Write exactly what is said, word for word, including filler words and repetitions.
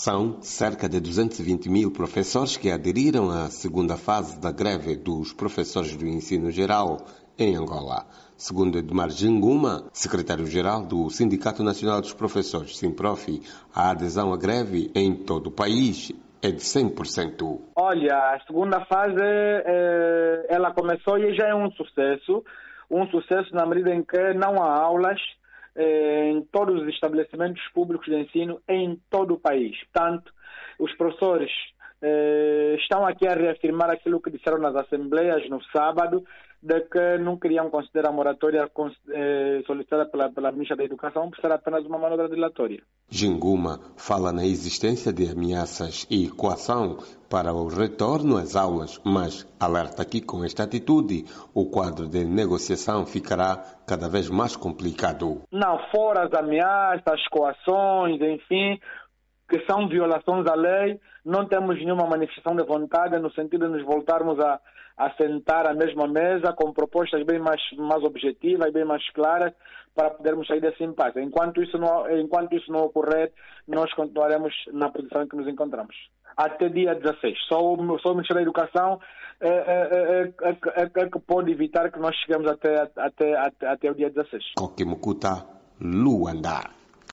São cerca de duzentos e vinte mil professores que aderiram à segunda fase da greve dos professores do ensino geral em Angola. Segundo Edmar Jinguma, secretário-geral do Sindicato Nacional dos Professores, SINPROF, a adesão à greve em todo o país é de cem por cento. Olha, a segunda fase, eh, ela começou e já é um sucesso. Um sucesso na medida em que não há aulas eh, em todos os estabelecimentos públicos de ensino em todo o país. Portanto, os professores eh, estão aqui a reafirmar aquilo que disseram nas assembleias no sábado, de que não queriam considerar a moratória eh, solicitada pela, pela Ministra da Educação por ser apenas uma manobra dilatória. Jinguma fala na existência de ameaças e coação para o retorno às aulas, mas alerta que com esta atitude o quadro de negociação ficará cada vez mais complicado. Não, fora as ameaças, as coações, enfim, que são violações à lei, não temos nenhuma manifestação de vontade no sentido de nos voltarmos a, a sentar à mesma mesa com propostas bem mais, mais objetivas e bem mais claras para podermos sair desse impasse. Enquanto isso não, enquanto isso não ocorrer, nós continuaremos na posição em que nos encontramos. Até dia dezasseis. Só o, só o Ministério da Educação é, é, é, é, é que pode evitar que nós cheguemos até, até, até, até o dia dezasseis. Coquimucuta, Luanda.